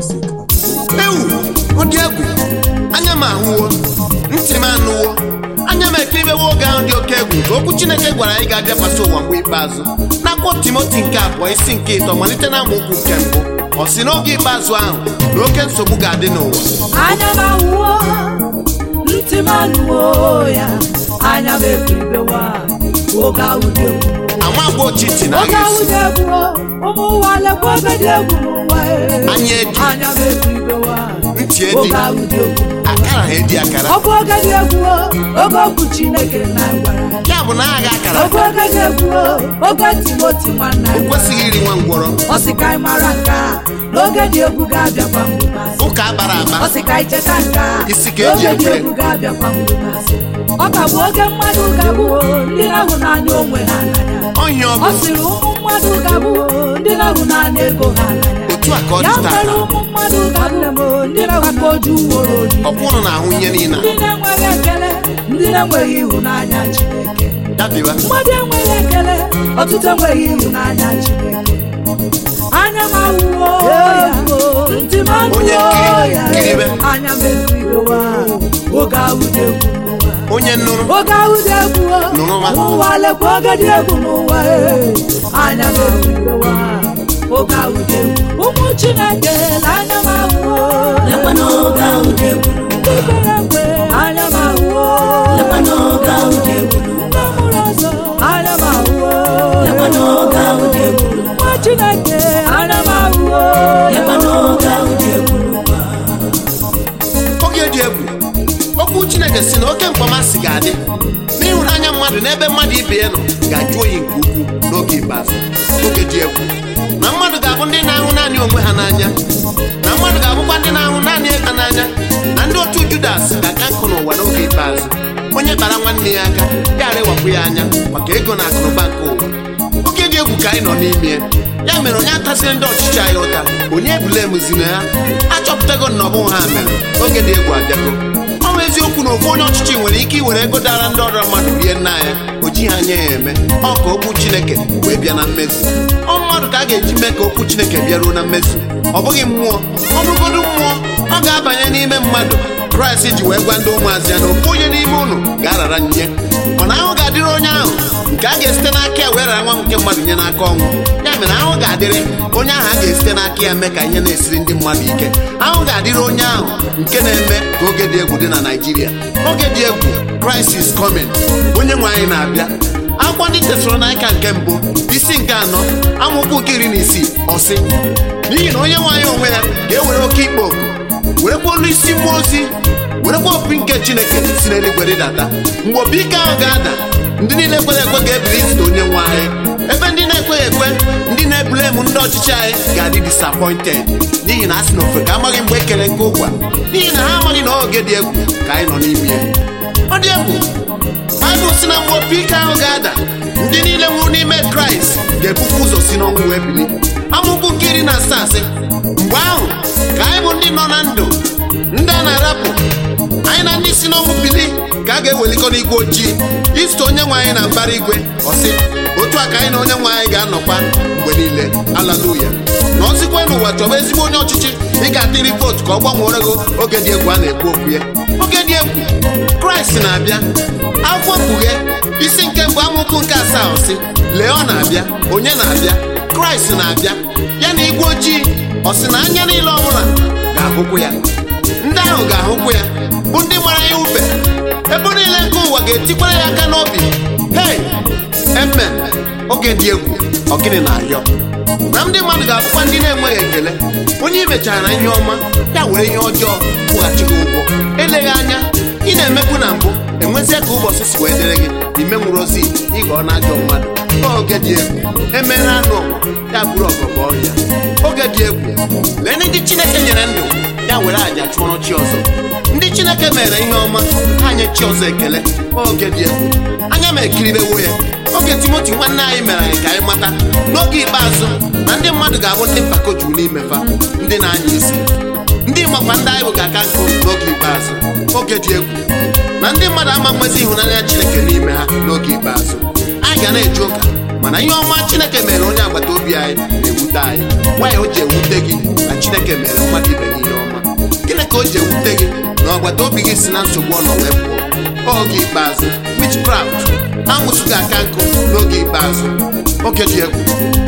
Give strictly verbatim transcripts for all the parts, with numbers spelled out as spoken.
ewu ọ dị egwu anya m ahụwo ntị m anụwo anya m ekiribewo oge ahụ dị oke egwu nke okwu Chineke gwara anyị ga-abịakwasị ụwa mgbe ikpeazụ n'akwụkwọ Timoti nke abụọ isi nke ịtọ malite na amaokwu nke mbụ ọ sị n'oge ikpeazụ ahụ na oke nsogbu ga-adị n'ụwa. Anya m ahụwo ntị m anụwo ya anya m ekiribewo oge ahụ dị egwu amagbo ochiti na oge ahụ dị egwu ụmụ ụwa lekwa oge dị egwu n'ụwa anya edi anya m ekiribewo ntị edi oge ahụ dị egwu akara ha edi akara ọ bụ oge dị egwu oge okwu Chineke na-agwara ya bụ na agha akara oge oge dị egwu oge Timoti nwanna o kwesịghị iri nwa ngwọrọ ọ sị ka anyị mara nke a n'oge dị egwu ga-abịakwa mgbe ikpeazụ ụka abara aba ọ sị ka anyị cheta nke a isi ka eji n'oge dị ekpere egwu ga-abịakwa mgbe ikpeazụ ọ ka bụ oge mmadụ ga-abụ ndị na-ahụ n'anya onwe ha n'anya ọhịa ọ ọgụ sịrị ụmụ mmadụ ga-abụ ndị na-ahụ n'anya ego ha n'anya otu a ka ọ dị ya mere tata ụmụ mmadụ ga-abụ ndị na-ahụ oju ugboro ọ bụrụ na ahụ ihe niile ndị na-enweghị ekele ndị na-enweghị ịhụnanya Chineke ya dịwa mmadụ enweghị ekele ọtụtụ enweghị ịhụnanya Chineke anya m ahụwo ya ntị m onye anụwo ya nkiri nkiribe anya m ekiribewo oge ahụ dị egwu n'ụwa onye nụrụ oge ahụ dị egwu nụrụ ma ụwa lekwa oge dị egwu n'ụwa anya m ekiribewo oge ahụ dị egwu ụmụ Chineke anya m ahụwo lekwa n'oge ahụ dị egwu ndị kwere ekwe anya m ahụwo lekwa n'oge ahụ dị egwu ndị mụrụ ọzọ anya m ahụwo lekwa n'oge ahụ dị egwu nwa Chineke anya m ahụwo lekwa n'oge ahụ dị egwu oge dị egwu okwu Chineke si na oke mkpọmasị ga-adị n'ịhụnanya mmadụ n'ebe mmadụ ibe ya nọ ga-ajụ oyi nke ukwuu n'oge ikpeazụ oge dị egwu na mmadụ ga-abụ ndị na-ahụ naanị onwe ha n'anya na mmadụ ga-abụkwa ndị na-ahụ naanị ego n'anya na ndị otu Judas ga-aka nkụ n'ụwa n'oge ikpeazụ onye kpara nwanne ya aka ya arịwapụ ya anya maka ego na akụnụba nke ụwa oge dị egwu ka anyị nọ n'ime ya mere onye atasịrị ndị ọchịchị anyị ụta onye ebule emuzina ya achọpụtago na ọ bụ ha mere oge dị egwu abịago ọ bụ eziokwu na ofu onye ọchịchị nwere ike iwere ego dara ndị ọrụ mmadụ rie nna ya o ji ha anya ya eme ọ ka okwu Chineke wee bịa na mmezu ọ mmadụ ka a ga-eji mee ka okwu Chineke bịaruo na mmezu ọ bụghị mmụọ ọ bụgodu mmụọ ọ ga-abanye n'ime mmadụ Kraịst ji wee gwa ndị ụmụazị ya na ofu onye n'ime unu ga-arara nye ọ na ahụ ga-adịrị onye ahụ nke a ga-esite n'aka ya wee rara nwa nke mmadụ nye n'aka ọnwụ ya mere ahụ ga-adịrị onye ahụ a ga-esite n'aka ya mee ka ihe na-esiri ndị mmadụ ike ahụ ga-adịrị onye ahụ nke na-eme ka oge dị egwu dị na Naịjirịa oge dị egwu Christ is coming onye nwe anyị na-abịa akwụkwọ ndị Tesalonaịka nke mbụ isi nke anọ amaokwu nke iri na isii ọ sị n'ihi na onye nwe anyị onwe ya ga-ewere oke ikpo oku werekwa olu isi mmụọ ozi werekwa opi nke Chineke si n'eluigwe rịdata mgbe opi ike ahụ ga-ada ndị niile kwere ekwe ga-ebili izute onye nwe anyị ebe ndị na-ekweghị ekwe ndị na-ebule emu ndị ọchịchị anyị ga-adị disappointed n'ihi na a sị na ofe ka amaghị mgbe ekere nke ụkwa n'ihi na ha amaghị na oge dị egwu ka anyị nọ n'ime ya ọ dị egwu Baịbụl si na mgbe opi ike ahụ ga-ada ndị niile nwụrụ n'ime Kraịst ga-ebupụ ụzọ si n'ọnwụ wee bili amaokwu nke iri na asaa sị mgbe ahụ ka anyị bụ ndị nọ na ndụ ndị a na-arapụ anyị na ndị si n'ọnwụ bili ka a ga-ewelikọ n'igwe ojii isote onye nwe anyị na mbara igwe ọsị otu a ka anyị na onye nwe anyị ga-anọkwa mgbe niile haleluya na ọzikwa n'ụwa chọba ezigbo onye ọchịchị ị ga-atịrị vootu ka ọ gbanwere gị oge dị egwu a na-ekwu okwu ya oge dị egwu Kraịst na-abịa akwụkwọ Mkpughe isi nke mbụ amaokwu nke asaa ọsị lee ọ na-abịa onye na-abịa Kraịst na-abịa ya na igwe ojii ọ sị na anya niile ọbụla ga-ahụkwu ya ndị ahụ ga-ahụkwu ya bụ ndị mara ya ube ebe niile nke ụwa ga-etikwara ya aka n'obi hei amen oge dị egwu ọ gịnị na-ayọ na ndị mmadụ ga-abụkwa ndị na-enweghị ekele onye imechara na ihe ọma ya were ihe ọjọọ kwụghachi gị ụgwọ eleghị anya ị na-emekwu na mbụ enwezie ka ụbọchị si wee dịrị gị ime nwụrụ ozi ịghọ na ajọ mmadụ oge dị egwu emere anụ ya bụrụ ọgọgọ ọrịa oge dị egwu lee ndị Chineke nyere ndụ ya were aja chụọrọ chi ọzọ ndị Chineke mere ihe ọma ha nye chi ọzọ ekele oge dị egwu anya m ekiribewo ya oge Timoti nwanne anyị mere anyị ka anyị mata n'oge ikpeazụ na ndị mmadụ ga-abụ ndị mpako juru n'ime fa ndị na-anya isi ndị makwa ndị anyị bụ ga-aka nkụ n'oge ikpeazụ oge dị egwu na ndị mmadụ ama nwezi ịhụnanya Chineke n'ime ha n'oge ikpeazụ anyị ga na-eje ụka mana ihe ọma Chineke mere onye agbata obi anyị na-ewute anyị nwaanyị o ji ewute gị na Chineke mere mmadụ ibe gị ihe ọma. Gịnị ka o ji ewute gị na ọgbata obi gị si na nsogbu ọ nọ wee pụọ? Oge ikpeazụ witchcraft amụsụ gị aka nkụ n'oge ikpeazụ. Oge dị egwu.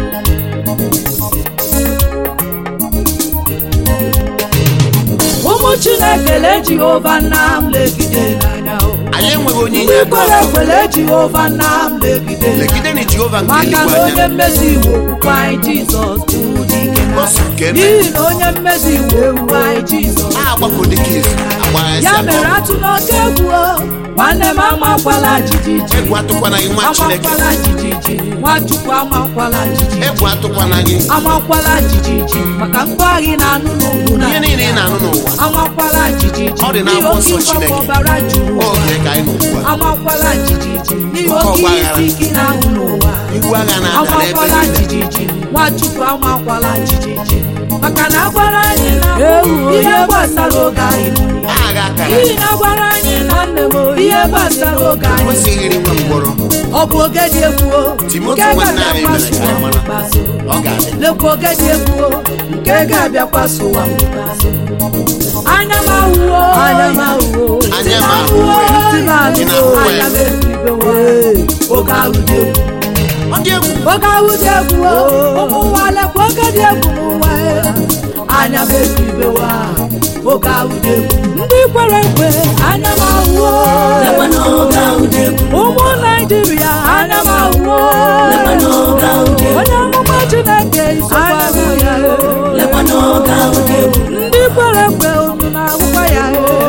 Ụmụ Chineke le Jehova nna m legide n'anya. Anyị enweghị onye inye aka Ikwere ekwele Jehova nna m legide n'anya. legide na Jehova nke Maka eluigwe na onye anya. mmezi iwu okwukwe anyị Jizọs bụ dike Ọ sị ka n'anya. eme. N'ihi na onye mmezi iwu okwukwe anyị Jizọs A agbapụ dịka izu agbara isi ya mere aka. atụ n'oke egwu o. Nwanne m amakwala jijiji. Egwu atụkwana gị nwa Chineke. Amakwala jijiji. Nwachukwu amakwala jijiji. Egwu atụkwana gị. Amakwala jijiji. Maka mkpu anyị na-anụ n'ugwu na Ihe niile ị na-anụ n'ụwa amakwala jijiji. ọ dị n'akwụkwọ nsọ Chineke. ọbara juru ụwa. Oge ka anyị nọ ugbu a. Amakwala jijiji. N'ihi Oke oke ọgbaghara. isi ike na-ahụ n'ụwa. Iwu agha na-ada n'ebe Amakwala niile. jijiji. Nwachukwu amakwala jijiji. Maka na agwara anyị na ihe gbasara oge anyị nọ ya. Agha akara. N'ihi na agwara anyị na ihe gbasara oge anyị O sighịrị nwa mgbọrọ. ọ bụ oge dị egwu o. Timoti Nke nwanne anyị mere ka anyị mara. ga-abịakwaso Ọ ga-adị. lekwa oge dị egwu o. Nke ga-abịakwaso ụwa mgbebazo. Anya m ahụwo anya m ahụwo Anya m ahụwo ya. ntị m Ị na-ahụkwa ahụwo ya. anya m ekiribewo oge ahụ dị egwu Ọ dị egwu. oge ahụ dị egwu o. Ụmụ nwa lekwa oge dị egwu n'ụwa e. Anya m ekiribewo oge ahụ dị egwu ndị kwere ekwe anya m ahụwo ụmụ Naịjirịa anya m ahụwo onye amụma Chineke isokwa ya ndị kwere ekwe unu na-ahụkwa ya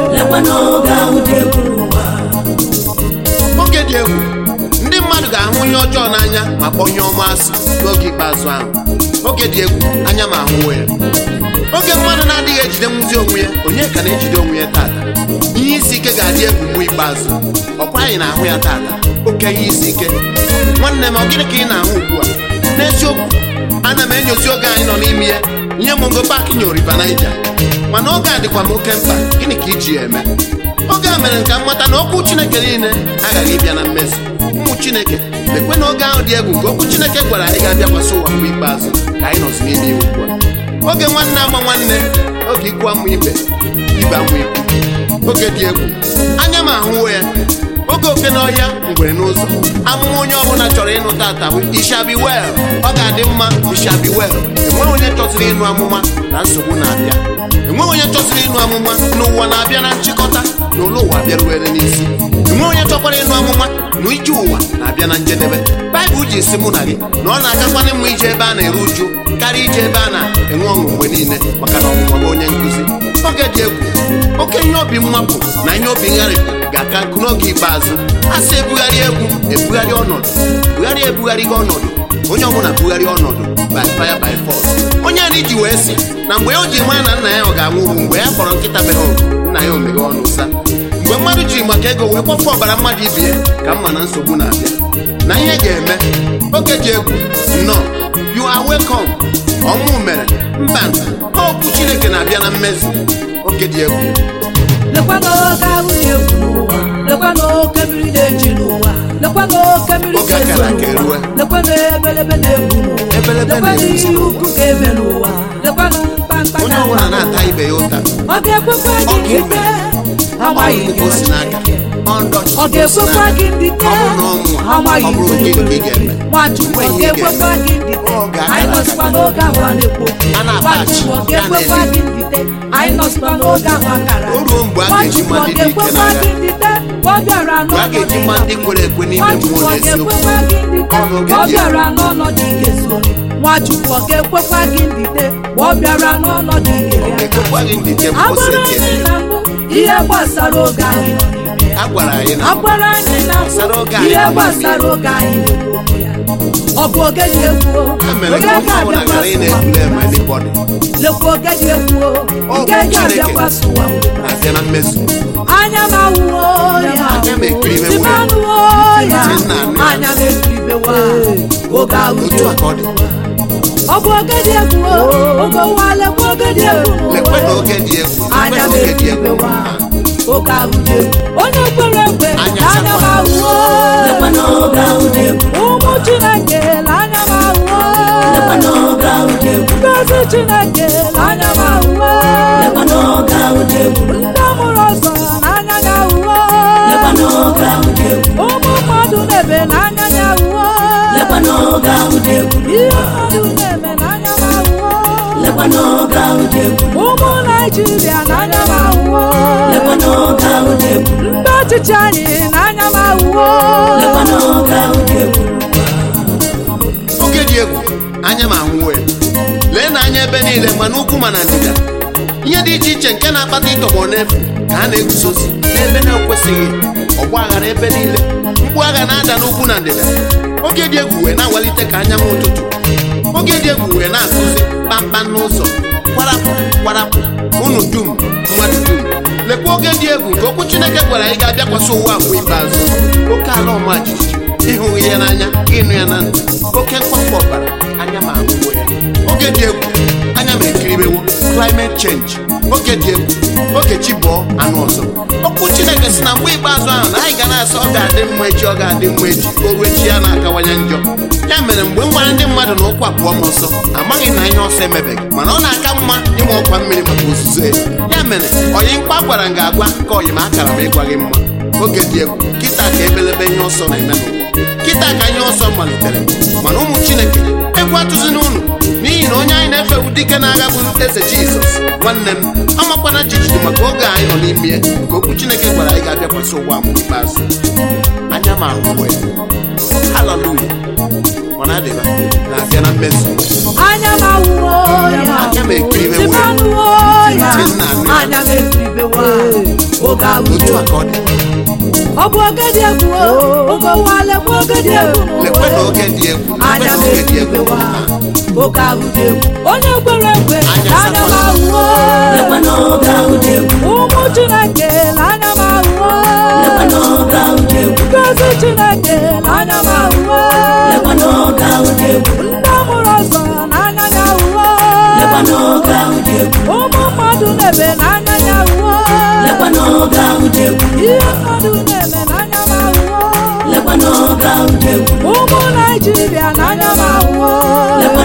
Oge dị egwu. Ndị mmadụ ga-ahụ ihe ọjọọ n'anya ma kpọọ ihe ọma asị n'oge ikpeazụ ahụ. Oge dị egwu. Anya m ahụwo ya. Oge mmadụ na-adịghị ejide nwuzi onwe ya, onye ka na-ejide onwe ya tata. Ihe isi ike ga-adị egwu mgbe ikpeazụ. Ọkwa anyị na-ahụ ya tata. Oke ihe isi ike. Nwanne m, ọ gịnị ka ị na-ahụ ugbu a? N'eziokwu, ana m enyozi oge anyị nọ n'ime ya. Ihe mongo pak nyo River Niger. Mana oge a dịkwa m oke mkpa. Gịnị ka iji ya eme? Oge a mere nka mmata na okwu Chineke niile aghaghị ịbịa na mmezu. Ụmụ Chineke, lekwe na oge ahụ dị egwu nke okwu Chineke gwara anyị ga-abịakwasị ụwa mgbe ikpeazụ ka anyị nọzi n'ime ya ugbu a. Oge nwanne ama nwanne, oge ikwu amụ ibe, ibe amụ ikwu. Oge dị egwu. Anya m ahụwo ya. Oge oke n'ọhịa, ngwere n'ụzọ. Amụma onye ọbụla chọrọ ịnụ tata bụ it shall be well. Ọ ga-adị mma, it shall be well. Enweghị onye chọsịrị ịnụ amụma na nsogbu na-abịa. Enweghị onye chọsịrị ịnụ amụma na ụwa na-abịa na nchịkọta na ụlọ ụwa bịaruwere n'isi. Enweghị onye chọkwara ịnụ amụma na ije ụwa na-abịa na njedebe. Baịbụl ji si mụ na gị na ọ na-agakwana mma ije ebe a na-eru uju karịa ije ebe a na-enwe ọṅụ mgbe niile maka na ọnwụnwa bụ onye nkụzi. Oge dị egwu. Oke ihe obi mmapụ na ihe obi ngharịpụ ga-aka nkụ n'oge ikpeazụ. A sị ebugharị egwu ebugharị ọnọdụ. Bugharị ebugharị gị ọnọdụ. Onye ọbụla bugharị ọnọdụ by fire by force. Onye a iji wee sị na mgbe o ji maa na nna ya ọ ga-anwụ bụ mgbe ya kpọrọ nkịta be ha nna ya omeghe ọnụ ụsa. Mgbe mmadụ jiri maka ego wee kpọfụ ọbara mmadụ ibe ya ka mma na nsogbu na-abịa na ihe ga-eme. Oge dị egwu. Nnọọ, you are welcome. Ọmụ mere mba okwu Chineke na-abịa na mmezu. Oge dị egwu. lekwa n'oge ahụ dị egwu n'ụwa lekwa n'oke mmiri na-eji n'ụwa lekwa n'oke mmiri Oge akara aka na-ezo eruwe. n'ụwa lekwa n'ebelebe na-egwu n'ụwa Ebelebe lekwa na-egwu n'ihe n'ụwa. ukwu ga-eme n'ụwa lekwa n'mkpamkpa Onye ọbụla na-ata ibe ya ụta. ọ ga-ekwekwa gị Ọ ga-eme. ndite amaghị Ọ bụrụ o si n'aka. ọ ga-ekwekwa gị ndite Ọ bụrụ na ọ nwụọ, amaghị ọ bụrụ gị nke ị ga-eme. Nwachukwu ọ ga-ekwekwa gị ndite Ọ ga-akara anyị nọsịkwa n'oge ahụ a na-ekwu A na-akpa achị, Nwachukwu ọ ya ga-ekwekwa na-eri. gị ndite anyị nọsịkwa n'oge ahụ akara O ruo mgbe a ga-eji Nwachukwu ọ mmadụ dị ike ga-ekwekwa n'agha. gị ndite ka ọ bịara Mgbe a ga-eji mma ndị kwere ekwe n'ime Nwachukwu mmụọ ọ na-eziokwu. ga-ekwekwa gị ndite Ọ n'oge ka ọ dị bịara n'ọnọdụ ikesori Nwachukwu ọ ga-ekwekwa gị ndite ka ọ bịara n'ọnọdụ ikere aka Ekwekwa gị ndite a mposi gwara eke. anyị na mbụ ihe gbasara oge anyị nọ n'ime ya A gwara anyị na a gwara anyị na Gbasara oge mbụ anyị ihe nọ n'ime gbasara oge anyị na-ekwu okwu ya ọ bụ oge dị egwu o. ha mere oge ka onye ọbụla ga-abịakwa ghara ị na-ekwuru eme anybody. lekwa oge dị egwu o. Ọ nke bụ Chineke ga-abịakwa sụwa na-abịa na mmezu. anya m awụwo ya Anya m ekiribewo ya. timanụwo ya Ntị nna anụ ya. anya m ekiribewo oge ahụ dị Otu a ka ọ dị. ọ bụ oge dị egwu o. oge ụwa lekwa oge dị egwu Lekwe na oge dị egwu. Lekwe anya na m oge dị egwu. ekiribewo oge ahụ dị egwu onye kwere ekwe Anya ka anya m sakwa. awụwo ụmụ Chineke la anya m awụwo ngozi Chineke la anya m n'anya m ahụhụ lekwa n'oge ahụ dị egwu ihe mmadụ na-eme n'anya m ahụhụ lekwa n'oge ahụ dị egwu ụmụ Naịjirịa n'anya m ahụhụ lekwa n'oge ahụ dị egwu ndị ọchịchị anyị n'anya m ahụhụ lekwa n'oge ahụ dị egwu oge dị egwu anya m ahụhụ ya lee na anya ebe niile ma n'ugwu ma na ndịda ihe dị iche iche nke na-akpata ịtọgbọ n'efu ka a na-eguzozi n'ebe na-ekwesịghị ọgba aghara ebe niile mkpu agha na-ada n'ugwu na ndịda oge dị egwu wee na-awalite ka anyanwụ ụtụtụ oge dị egwu wee na-akụzi kpamkpam n'ụzọ kwarapụ kwarapụ unu dum mmadụ dum lekwa oge dị egwu nke okwu Chineke gwara anyị ga-abịakwasị ụwa mgbe ikpeazụ oke ala ọma jijiji ịhụ ihe n'anya ịnụ ya na ntị oke mkpọmkpọ ọbara anya ma ahụhụ ya oge dị egwu anya m ekiribewo climate change oge dị egwu oge chi bụọ anụ ọzọ okwu Chineke si na mgbe ikpeazụ ahụ na anyị ga na-asọ ọ ga-adị mma echi ọ ga-adị mma echi o ruo echi ya na-akawanye njọ ya mere mgbe m gwara ndị mmadụ na ụkwa pụọ m ọsọ amaghị na ihe ọsọ emebeghị mana ọ na-aka mma ịma ọkwa mmiri maka ozuzo ya mere oyi mkpa gwara m ga-agwa ka oyi m akara m ịgwa gị mma oge dị egwu kịta ka ebelebe ihe ọsọ na-eme n'ụwa kịta ka ihe ọsọ malitere mana ụmụ Chineke egwu atụzi n'ụlọ n'ihi na onye anyị na-efewu dike na-agha bụ eze Jizọs nwanne m amakwana jijiji maka oge anyị nọ n'ime ya ka okwu Chineke gwara anyị ga-abịakwasị ụwa mgbe ikpeazụ anya m ahụhụ ya haleluya mana adịba na-abịa na mmezu anya m ahụhụ ya anya m ekiribewo ya anya m ekiribewo oge ahụ dị otu a ka ọ dị ọ bụ oge dị egwu oge ụwa lekwa oge dị egwu lekwe na oge dị egwu anya m lekwe na oge dị egwu ekiribewo oge ahụ dị egwu onye kwere ekwe Anya anya m sakwa. ahụhụ lekwa n'oge ahụ dị egwu ụmụ Chineke anya m ahụhụ lekwa n'oge ahụ dị egwu ngozi Chineke anya m ahụhụ lekwa n'oge ahụ dị egwu ndị mụrụ ọzọ n'anya ya ahụhụ lekwa n'oge ahụ dị egwu ụmụ mmadụ na-ebe n'anya ya ahụhụ lekwa n'oge ahụ dị egwu ihe mmadụ na-eme n'anya m ahụhụ lekwa n'oge ahụ dị egwu ụmụ Naịjirịa n'anya m ahụhụ lekwa